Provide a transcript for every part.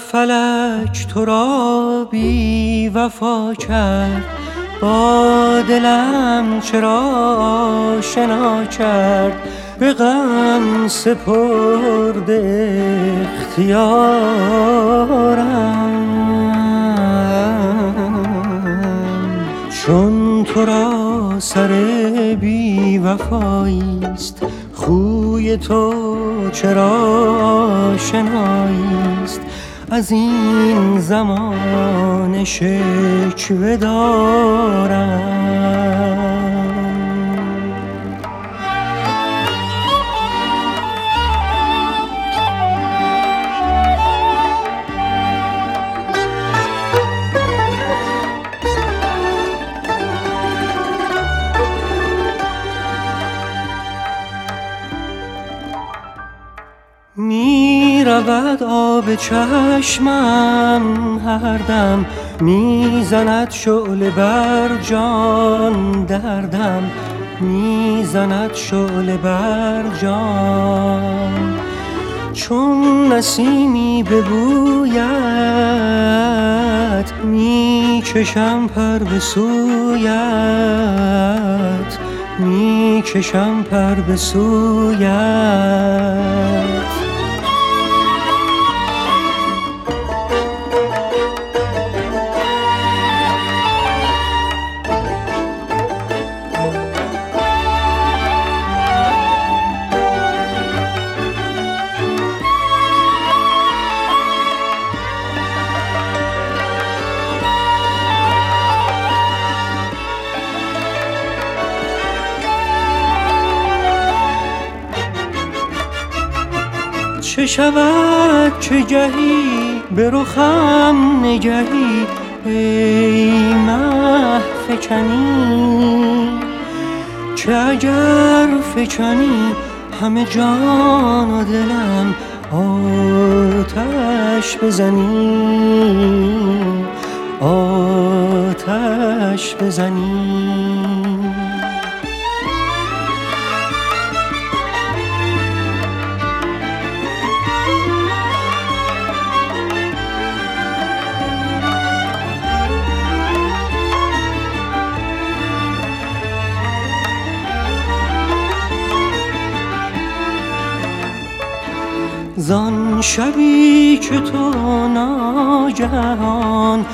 فلک تو را بی وفا کرد، با دلم چرا آشنا کرد، به غم سپرده اختیارم. چون تو را سر بی وفاییست، خوی تو چرا آشناییست، از این زمان شکوه دارم. می رود آب چشمم هر دم، می زند شعله بر جان دردم، می زند شعله بر جان. چون نسیمی ببوید، می کشم پر به سویت، می کشم پر به سویت. چه شود که گهی به رخم نگهی، ای مه فکنی، که اگر فکنی همه جان و دلم آتش بزنی، آتش بزنی. زان شبی که تو ناگهان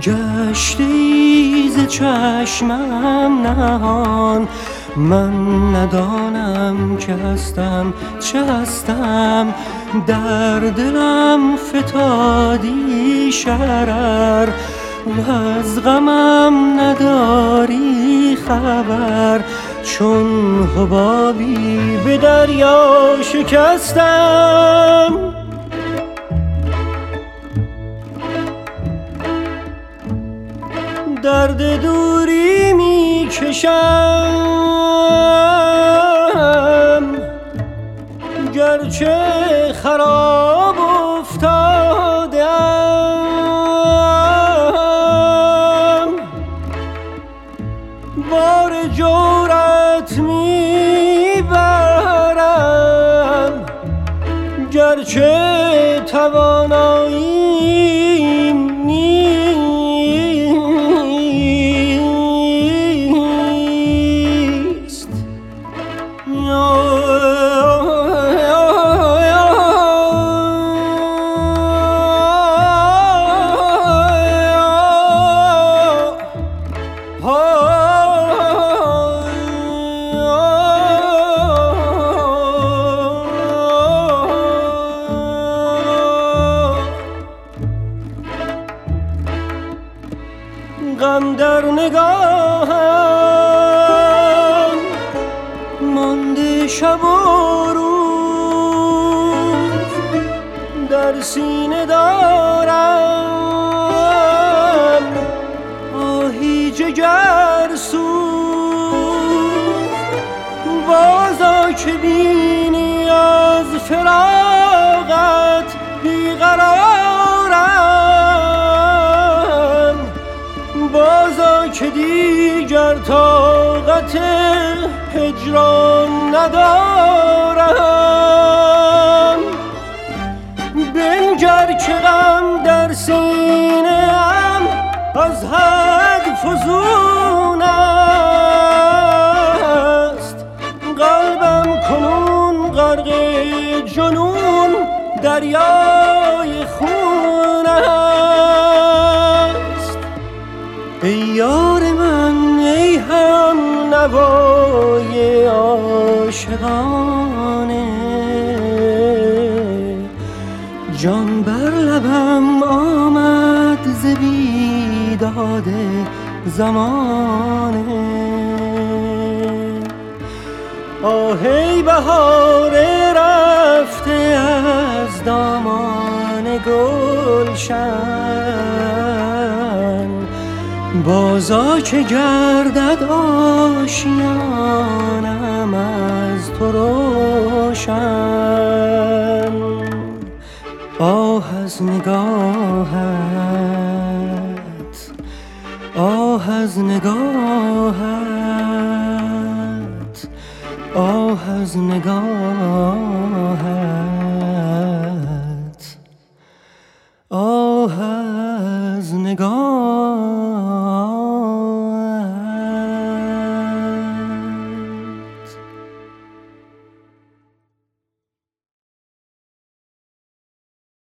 گشتی ز چشمم نهان، من ندانم که هستم چه هستم، در دلم فتادی شرر، و از غمم نداری خبر. چون حبابی به دریا شکستم، درد دوری می کشم، گرچه خراب افتادم، بار جورت میبرم، گرچه تواناییم نیست. غم در نگاهم مانده شب و روز، در سینه دارم آهی جگرسوز. بازا که بینی از فراقت بیقرارم، بازا که دیگر طاقت هجران ندارم. بنگر گرچه غم در سینه‌ام از حد فزون است، قلبم کنون غرق جنون دریای خون است. ای یار من ای هم نوای عاشقانه، جان بر لبم آمد ز بیداد زمانه. آه ای بهار رفته از دامان گلشن، بازا که گردد آشیانم از تو روشن. آه از نگاهت، آه از نگاهت، آه از نگاهت.